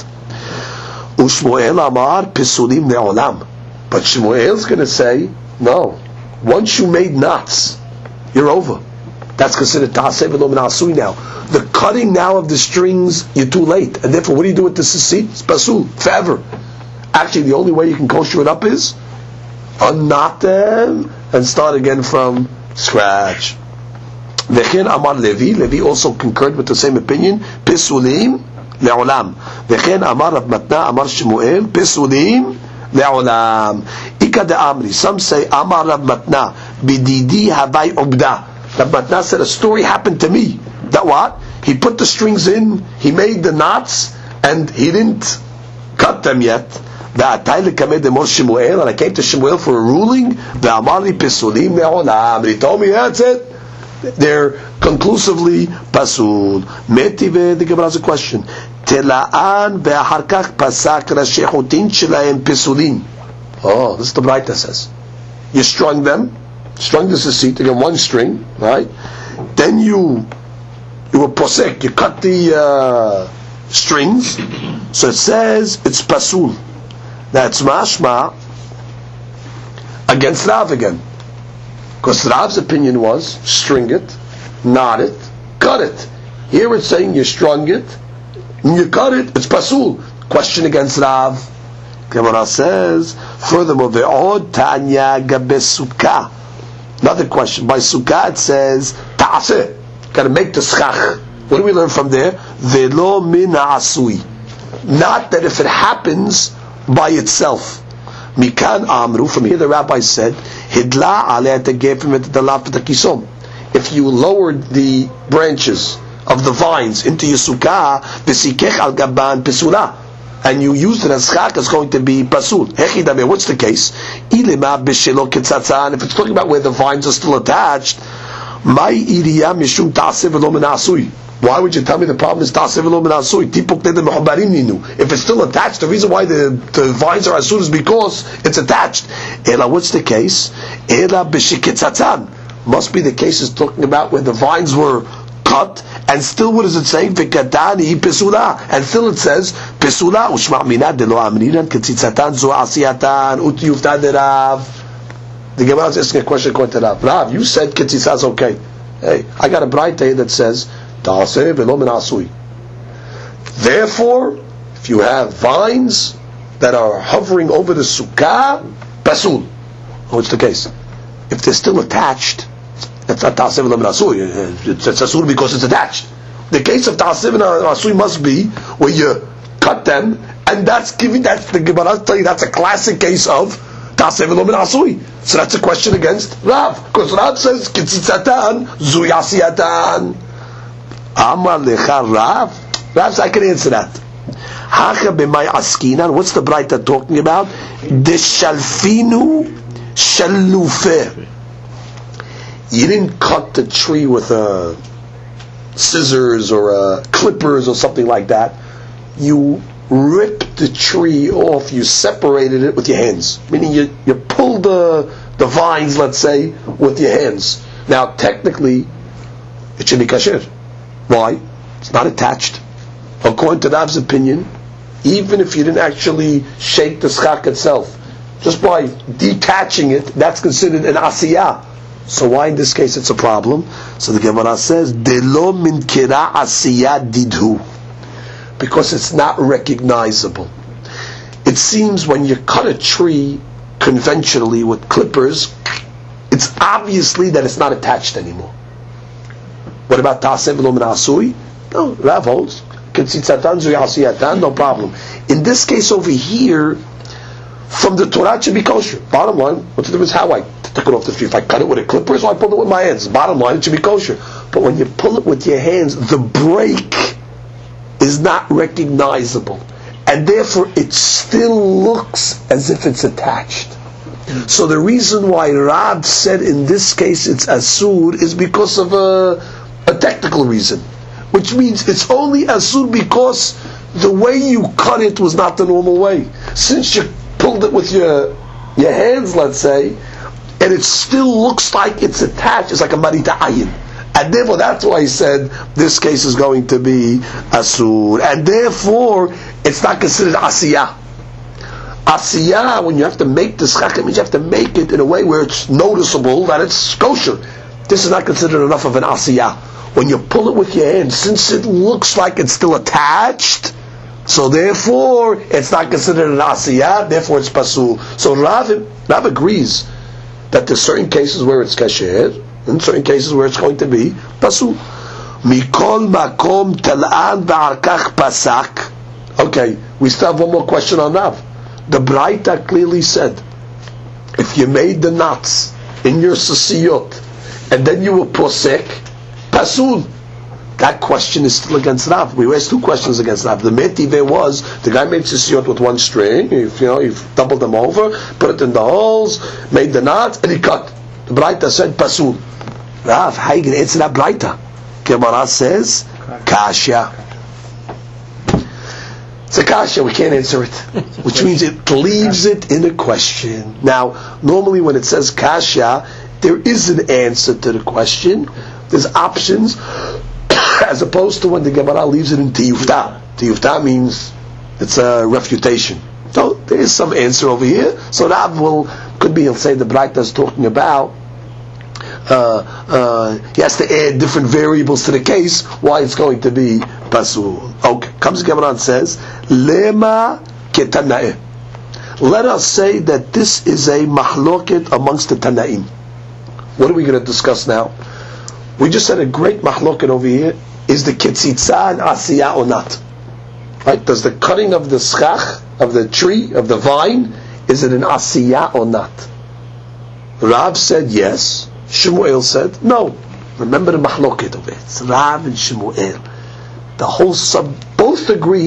Ushmuel amar pisulim le'olam. But Shmuel's going to say, no. Once you made knots, you're over. That's considered ta'aseh v'lo min asui now. The cutting now of the strings, you're too late. And therefore, what do you do with the sisi? It's pasul, forever. Actually, the only way you can kosher it up is unknot them and start again from scratch. V'chen amar Levi. Levi also concurred with the same opinion. Pisulim le'olam. V'chen amar Rav Matna amar Shmuel. Pisulim le'olam. Ika de Amri. Some say amar Rav Matna bididi havai obda. Rav Matna said a story happened to me. That what? He put the strings in, he made the knots, and he didn't cut them yet. V'atay lekameh demor Shmuel. And I came to Shmuel for a ruling. V'amar li pisulim le'olam. He told me that's it. They're conclusively pasul. Metive, the Gemara has a question. Tela'an ve'aharkach pasak rashechutin shelahem pisulim. Oh, this is the Braita says. You strung them, strung the seat again, one string, right? Then you, you were posek, you cut the uh, strings. So it says it's pasul. That's mashma against Rav again. Because Rav's opinion was, string it, knot it, cut it. Here it's saying you strung it, and you cut it, it's pasul. Question against Rav. Gemara says, furthermore, ve'od ta'anya gabe sukkah. Another question. By sukkah it says, ta'aseh. Got to make the schach. What do we learn from there? Ve'lo min asui. Not that if it happens by itself. Mikan amru, from here the rabbi said, hidla aleh tegefim et dalaf kisom. If you lowered the branches of the vines into your sukkah, v'sikech al gaban pesula, and you used it as chak, it's going to be pasul. What's the case? If it's talking about where the vines are still attached, why would you tell me the problem is ta'aseh v'lo min asui? If it's still attached, the reason why the, the vines are asur is because it's attached. Ela, what's the case? Ela b'shiketzatzan. Must be the case is talking about where the vines were cut, and still what is it saying? V'katani pesula, and still it says pesula ushma mina de lo amrinan ketzitzatan zo asiyatan utiyufta de Rav. The Gemara is asking a question according to Rav. Rav, you said ketzitzah is okay. Hey, I got a bright day that says ta'aseh v'lo min asui. Therefore, if you have vines that are hovering over the sukkah, pasul. What's the case? If they're still attached, it's not ta'aseh v'lo min asui. It's asur because it's attached. The case of ta'aseh v'lo asui must be where you cut them, and that's giving, that's the Gemara tell you that's a classic case of ta'aseh v'lo min asui. So that's a question against Rav, because Rav says ketzitzatan zu yasiyatan. Amar lecha Rav. Rav says I can answer that. Hacha b'may askinan. What's the Braita talking about? Deshalfinu shalufeh. You didn't cut the tree with a scissors or a clippers or something like that. You ripped the tree off. You separated it with your hands. Meaning you, you pulled the, the vines, let's say, with your hands. Now, technically, it should be kasher. Why? It's not attached. According to Rav's opinion, even if you didn't actually shake the schak itself, just by detaching it, that's considered an asiyah. So why in this case it's a problem? So the Gemara says, "Delo min kira asiyah didhu," because it's not recognizable. It seems when you cut a tree conventionally with clippers, it's obviously that it's not attached anymore. What about ta'aseh v'lo min asui? No, Rav holds ketzitzatan zu yasiyatan, no problem. In this case over here, from the Torah it should be kosher. Bottom line, what's the difference how I took it off the tree? If I cut it with a clipper, so I pulled it with my hands. Bottom line, it should be kosher. But when you pull it with your hands, the break is not recognizable, and therefore it still looks as if it's attached. So the reason why Rav said in this case it's asur is because of a, a technical reason, which means it's only asur because the way you cut it was not the normal way. Since you pulled it with your your hands, let's say, and it still looks like it's attached, it's like a marita ayin. And therefore, that's why he said this case is going to be asur. And therefore, it's not considered asiyah. Asiyah, when you have to make the schak, it means you have to make it in a way where it's noticeable that it's kosher. This is not considered enough of an asiyah. When you pull it with your hand, since it looks like it's still attached, so therefore, it's not considered an asiyah, therefore it's pasul. So Rav, Rav agrees that there's certain cases where it's kasher, in certain cases where it's going to be pasul. Mikol makom tal'an v'arkach pasak. Okay, we still have one more question on Rav. The Braita clearly said, if you made the knots in your sasiyot, and then you were posek, pasul. That question is still against Rav. We raised two questions against Rav. The metive was the guy made sisiyot with one string. If you know, he doubled them over, put it in the holes, made the knots, and he cut. The Braita said pasul. Rav, how you gonna answer that Braita? Gemara says kasha. It's a kasha. We can't answer it, which means it leaves it in a question. Now, normally when it says kasha, there is an answer to the question. There's options. As opposed to when the Gemara leaves it in tiyufta. Tiyufta means it's a refutation. So there is some answer over here. So Rav will, could be, he'll say the Braita is talking about, uh, uh, he has to add different variables to the case, why it's going to be pasul. Okay, comes the Gemara and says, Lema ketanae. Let us say that this is a mahloket amongst the Tanaim. What are we going to discuss now? We just said a great mahloket over here. Is the ketzitzah an asiyah or not? Right? Does the cutting of the schach, of the tree, of the vine, is it an asiyah or not? Rav said yes. Shemuel said no. Remember the mahloket of it. It's Rav and Shemuel. The whole sub, both agree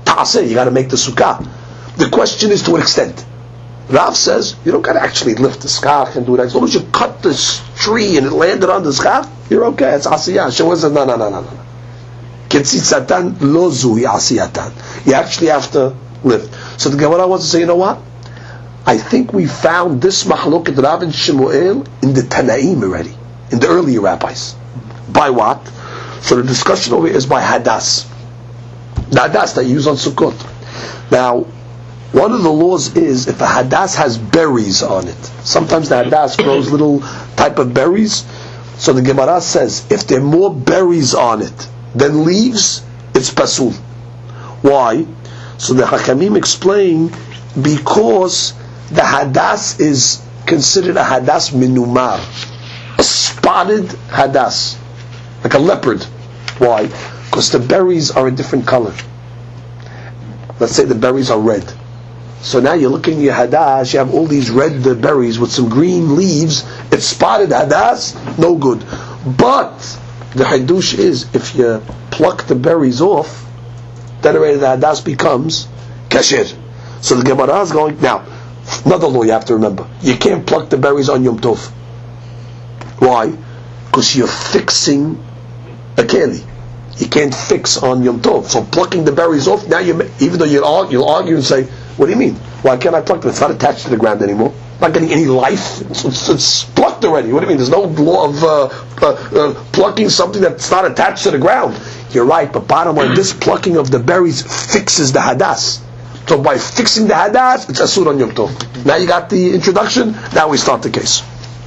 ta'aseh, you got to make the sukkah. The question is to what extent. Rav says you don't got to actually lift the schach and do that. As long as you cut this tree and it landed on the schach, you're okay. It's asiyah. Shawaz says no, no, no, no, no. Ketzitsatan lo zui asiyatan. You actually have to lift. So the Gemara wants to say, you know what? I think we found this mahloket Rav and Shemuel in the Tanaim already, in the earlier rabbis. By what? So the discussion over here is by hadas. The hadas that you use on Sukkot. Now, one of the laws is if a hadas has berries on it. Sometimes the hadas grows little type of berries. So the Gemara says if there are more berries on it than leaves, it's pasul. Why? So the Hakamim explain because the hadas is considered a hadas minumar, a spotted hadas, like a leopard. Why? Because the berries are a different color. Let's say the berries are red. So now you're looking at your hadas, you have all these red berries with some green leaves. It's spotted hadas, no good. But the hadush is if you pluck the berries off, then already the hadas becomes kasher. So the Gemara is going, now, another law you have to remember. You can't pluck the berries on Yom Tov. Why? Because you're fixing a keli. You can't fix on Yom Tov. So plucking the berries off, now you, even though you'll argue, you'll argue and say, what do you mean? Why can't I pluck them? It's not attached to the ground anymore. It's not getting any life. It's, it's, it's plucked already. What do you mean? There's no law of uh, uh, uh, plucking something that's not attached to the ground. You're right, but bottom line, this plucking of the berries fixes the hadas. So by fixing the hadas, it's asur on Yom Tov. Now you got the introduction, now we start the case.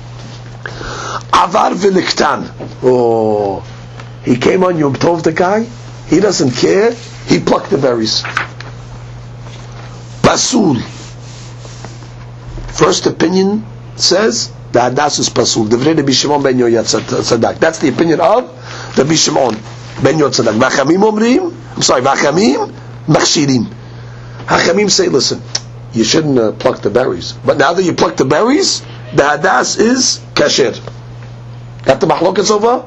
Avar v'niktan. Oh, he came on Yom Tov, the guy. He doesn't care. He plucked the berries. Pasul. First opinion says the hadas is pasul. Divrei Rabbi Shimon ben Yoyat Tzadak. That's the opinion of Rabbi Shimon ben Yoyat Tzadak. V'achamim omrim. I'm sorry. V'achamim machshirim. Hachamim say, listen, you shouldn't uh, pluck the berries. But now that you pluck the berries, the hadas is kasher. Got the mahlokas over?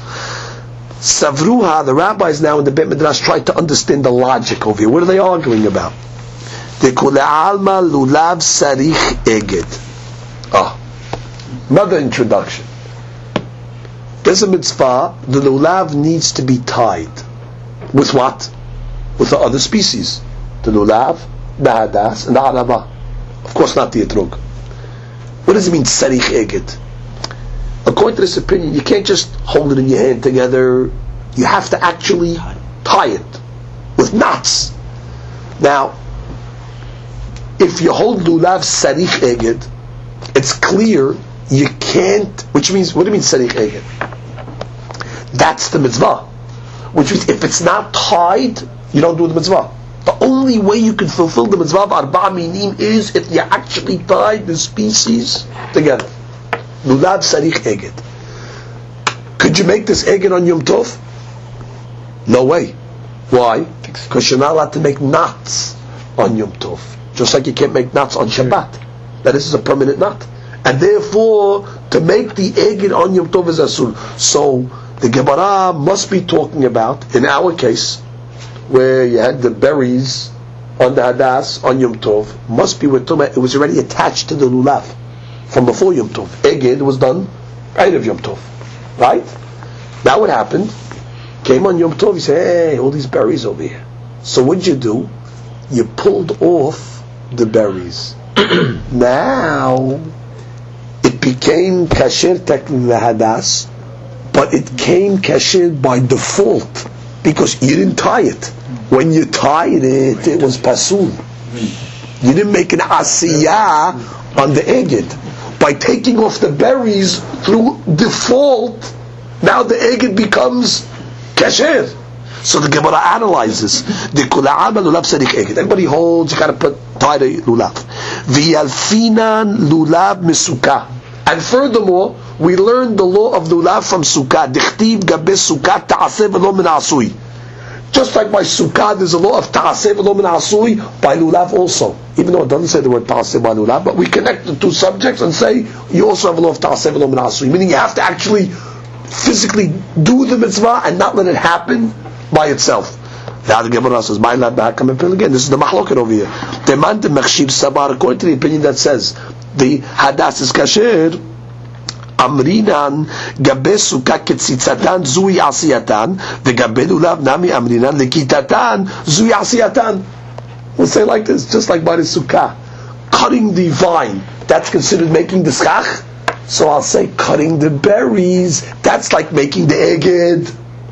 Savruha, the rabbis now in the Beit Midrash try to understand the logic over here. What are they arguing about? They call it alma lulav sarich eged. Ah, another introduction. There's a mitzvah, the lulav needs to be tied. With what? With the other species. The lulav, the hadas, and the arava. Of course not the etrog. What does it mean, sarich eged? According to this opinion, you can't just hold it in your hand together. You have to actually tie it with knots. Now, if you hold lulav sarich eged, it's clear you can't, which means, what do you mean sarich eged? That's the mitzvah. Which means if it's not tied, you don't do the mitzvah. The only way you can fulfill the mitzvah of arba minim is if you actually tie the species together. Lulav sarich eged. Could you make this eged on Yom Tov? No way. Why? Because you're not allowed to make knots on Yom Tov. Just like you can't make knots on Shabbat. That this is a permanent knot. And therefore, to make the eged on Yom Tov is asur. So, the Gemara must be talking about, in our case, where you had the berries on the hadas on Yom Tov, must be with Tumah. It was already attached to the lulav from before Yom Tov. Eged was done right of Yom Tov. Right? Now what happened? Came on Yom Tov, you say, hey, all these berries over here. So what did you do? You pulled off the berries. Now, it became kasher technically the hadas, but it came kasher by default, because you didn't tie it. When you tied it, it was pasul. You didn't make an asiyah on the eged. By taking off the berries through default, now the eged becomes kasher. So the Gemara analyzes. Everybody holds, you got to put tie the lulav. V'yalfinan lulav misukah. And furthermore, we learned the law of lulav from sukkah. Dichtiv gabe sukkah ta'aseh v'lo min asui. Just like by sukkah, there's a law of ta'aseh v'lo min asui, by lulav also. Even though it doesn't say the word ta'aseh by lulav, but we connect the two subjects and say, you also have a law of ta'aseh v'lo min asui. Meaning you have to actually physically do the mitzvah and not let it happen by itself. The Gemara says, "My lad, come and again." This is the mahloket over here. Demand the machshir sabar, according to the opinion that says the hadas is kasher. Amrinan gabe suka ketzitzatan zui asiyatan, v'gabe lulav nami amrinan lekitatan zui asiyatan. We'll say like this, just like by the sukkah, cutting the vine, that's considered making the schach. So I'll say cutting the berries, that's like making the eged.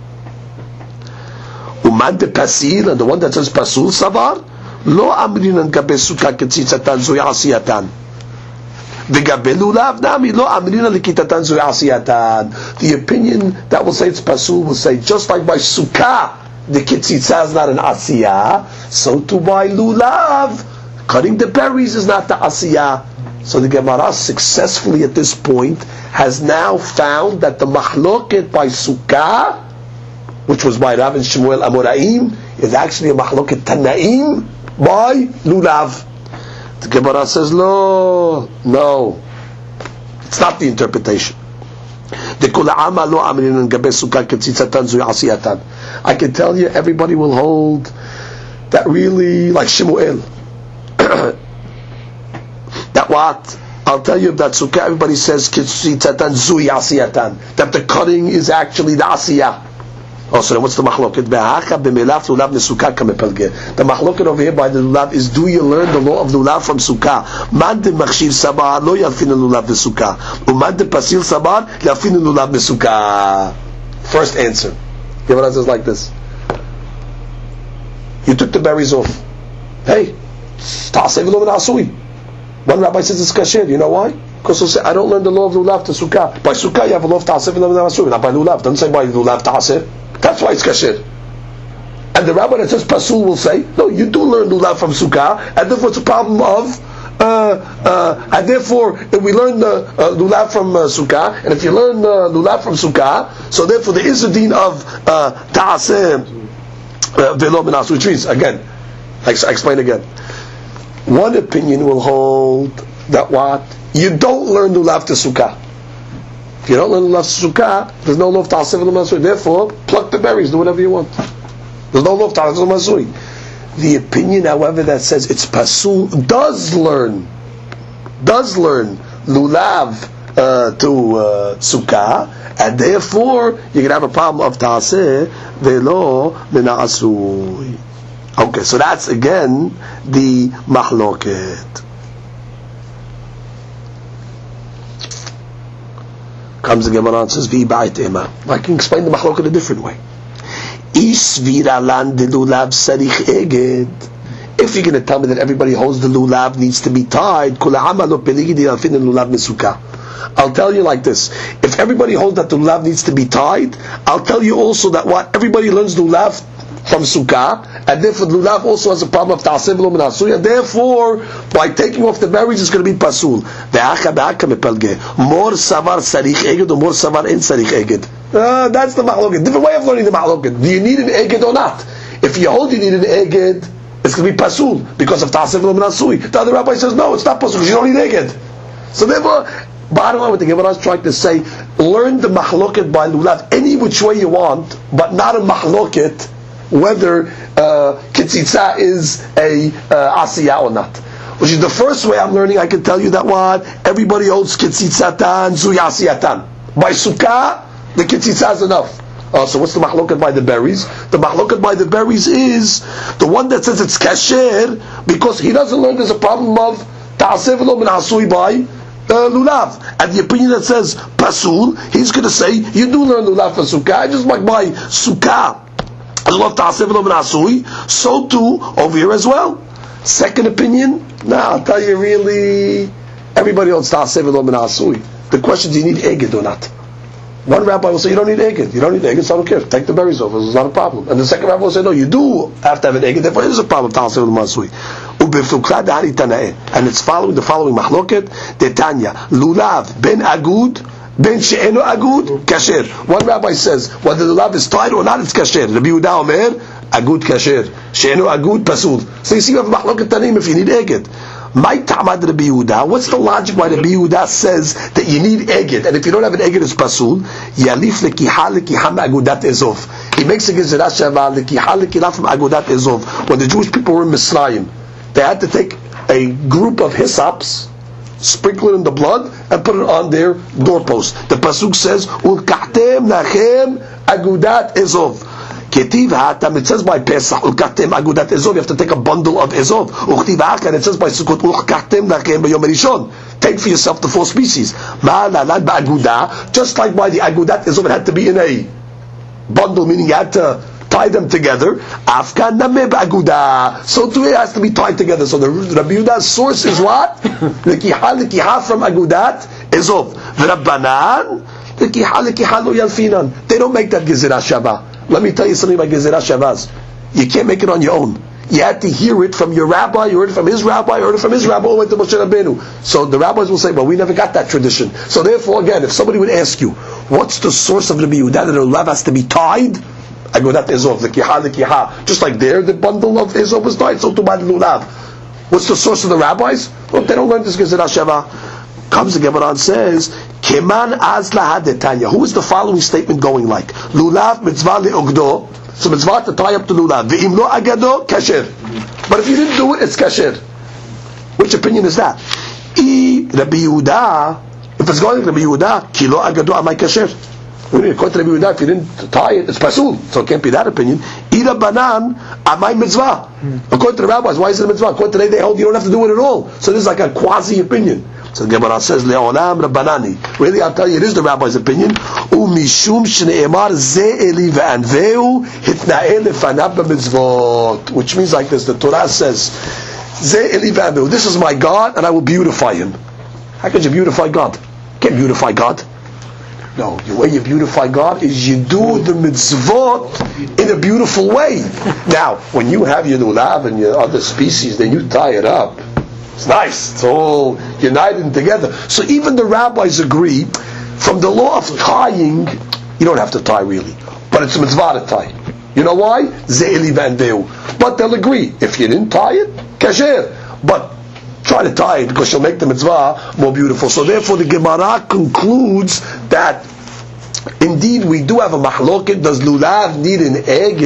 Uman de pasil, and the one that says pasul savar, lo amrinan gabe suka ketzitzatan zui asiyatan. The opinion that will say it's pasul will say just like by sukkah the kitzitza is not an asiyah, so to by lulav cutting the berries is not the asiyah. So the Gemara successfully at this point has now found that the mahloket by sukkah, which was by Rav and Shemuel Amoraim, is actually a mahloket tanaim by lulav. The Gemara says, no, no. It's not the interpretation. I can tell you, everybody will hold that really, like Shemuel. That what? I'll tell you that sukkah, everybody says, that the cutting is actually the asiyah. Oh, so then what's the mahloket? The mahloket over here by the lulav is, do you learn the law of lulav from sukkah? Man de machshir sabar lo yalfin lulav besukkah, uman de pasil sabar yalfin lulav besukkah. First answer. Gemara says like this: you took the berries off. Hey, ta'aseh v'lo v'na'asui. One rabbi says it's kasher. You know why? Because he'll say, I don't learn the law of lulav to sukkah. By sukkah you have a law of ta'aseh v'lo v'na'asui. Not by lulav. Doesn't say by lulav ta'aseh. That's why it's kasher. And the rabbi that says pasul will say, no, you do learn lulav from sukkah, and therefore it's a problem of, uh, uh, and therefore if we learn the uh, lulav from uh, sukkah, and if you learn uh, lulav from sukkah, so therefore there is a deen of ta'aseh velo minasu, which means, again, I explain again. One opinion will hold that what? You don't learn lulav to sukkah. If you don't learn lulav to sukkah, there's no law of ta'aseh v'lo masui. Therefore, pluck the berries, do whatever you want. There's no law of ta'aseh v'lo masui. The opinion, however, that says it's pasul does learn, does learn lulav uh, to uh, sukkah, and therefore you can have a problem of ta'aseh v'lo mina'asui. Okay, so that's again the mahloket. Comes the Gemara and says, "V'ibait ema." I can explain the mahloket a different way. Isvira lan de lulav sarich eged. If you're going to tell me that everybody holds the lulav needs to be tied, I'll tell you like this: if everybody holds that the lulav needs to be tied, I'll tell you also that what everybody learns the lulav from sukkah, and therefore the lulav also has a problem of ta'aseh v'lo minasui, and therefore by taking off the berries it's going to be pasul. More savar sarich eged or more savar in sarich eged. Uh, that's the mahloket. Different way of learning the mahloket. Do you need an eged or not? If you hold you need an eged, it's going to be pasul because of ta'aseh v'lo minasui. The other rabbi says no, it's not pasul because you don't need eged. So therefore, bottom line, what the Gemara is trying to say: learn the mahloket by lulav any which way you want, but not a mahloket whether uh, kitzitza is a uh, asiyah or not. Which is the first way I'm learning. I can tell you that what everybody holds kitzitzatan zui asiyatan. By sukkah, the kitzitza is enough. Uh, so what's the mahloket by the berries? The mahloket by the berries is the one that says it's kasher because he doesn't learn there's a problem of ta'aseh v'lo minasui by Uh, lulav, and the opinion that says pasul, he's going to say you do learn lulav for sukkah, just like my sukkah. I love ta'aseh v'lo minasui, so too over here as well. Second opinion, nah, I'll tell you really, everybody owns ta'aseh v'lo minasui. The question is, do you need eged or not? One rabbi will say you don't need eged, you don't need eged, so I don't care. Take the berries off, it's not a problem. And the second rabbi will say no, you do have to have an eged, therefore it is a problem. Ta'aseh v'lo minasui. And it's following the following mahloket. Detanya lulav ben agud ben she'eno agud kasher. One rabbi says whether the lulav is tied or not, it's kasher. Rabbi Yehuda Omer agud kasher, she'eno agud pasul. So you see, you have mahloket tanim if you need eged. My ta'amad Rabbi Yehuda. What's the logic why Rabbi Yehuda says that you need eged, and if you don't have an eged, it's pasul? Yalif lekiha lekiham agudat ezov. He makes a Gezerah Shava L'kiha L'kilah from Agudat Ezov. When the Jewish people were in Mitzrayim, they had to take a group of hyssops, sprinkle it in the blood, and put it on their doorpost. The pasuk says, "Ulkachtem lachem Agudat Ezov." Ketiv hatam. It says by Pesach, "Ulkachtem Agudat Ezov." You have to take a bundle of Ezov. Uchtiv ha'ak, and it says by Sukkot, "Ulkachtem lachem b'yom rishon." Take for yourself the four species. Ma'alalan ba'agudah. Just like by the Agudat Ezov, it had to be in a bundle, meaning you had to tie them together. Afkan nameh ba'agudah. So too it has to be tied together. So the Rabbi Yehuda's source is what? L'kiha l'kiha from Agudat Ezov. V'Rabbanan l'kiha l'kiha lo yalfinan. They don't make that Gezerah Shava. Let me tell you something about Gezerah Shavas. You can't make it on your own. You had to hear it from your rabbi, you heard it from his rabbi, you heard it from his rabbi, all the way to Moshe Rabbeinu. So the rabbis will say, well, we never got that tradition. So therefore, again, if somebody would ask you, what's the source of Rabbi Yehuda that the lulav has to be tied? I go, that Ezov, the kiha, the kiha. Just like there, the bundle of Ezov was tied, so to by the lulav. What's the source of the rabbis? Well, they don't learn this Gezerah Shava. Comes the Gemara and says, Keman azla hadetanya. Who is the following statement going like? Lulav mitzvah le'ogdo. So mitzvah to tie up the lulav. Ve'im lo agado, kasher. But if you didn't do it, it's kasher. Which opinion is that? I Rabbi Yehuda, if it's going to Rabbi Yehuda, ki lo agado amai kasher. According to Rabbi Yehuda, if you didn't tie it, it's pasul. So it can't be that opinion. I Rabbanan amai mitzvah. According to the rabbis, why is it a mitzvah? According to they, they hold you don't have to do it at all. So this is like a quasi opinion. So the Gemara says, Le'olam Rabbanani. Really, I'll tell you, it is the rabbi's opinion. Umishum shne'emar ze eli ve'anveu hitna'e lefanav b'mitzvot. Which means like this, the Torah says, ze eli ve'anveu. This is my God, and I will beautify him. How could you beautify God? You can't beautify God. No, the way you beautify God is you do the mitzvot in a beautiful way. Now, when you have your lulav and your other species, then you tie it up. It's nice. It's all united together. So even the rabbis agree, from the law of tying, you don't have to tie really. But it's a mitzvah to tie. You know why? Ze'eli v'anveu. But they'll agree. If you didn't tie it, kasher. But try to tie it because you'll make the mitzvah more beautiful. So therefore the Gemara concludes that indeed we do have a mahloket. Does lulav need an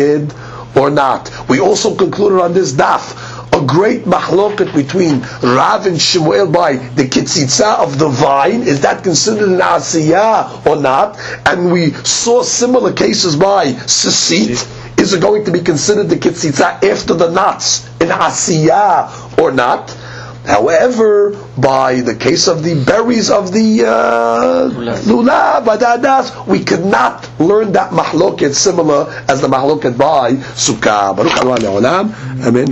eged or not? We also concluded on this daf a great mahloket between Rav and Shemuel by the kitzitza of the vine. Is that considered an asiyah or not? And we saw similar cases by sisit. Is it going to be considered the kitzitza after the knots an asiyah or not? However, by the case of the berries of the uh, lulav, badadas, we could not learn that mahloket similar as the mahloket by sukkah. Baruch Adonai Le'olam. Amen.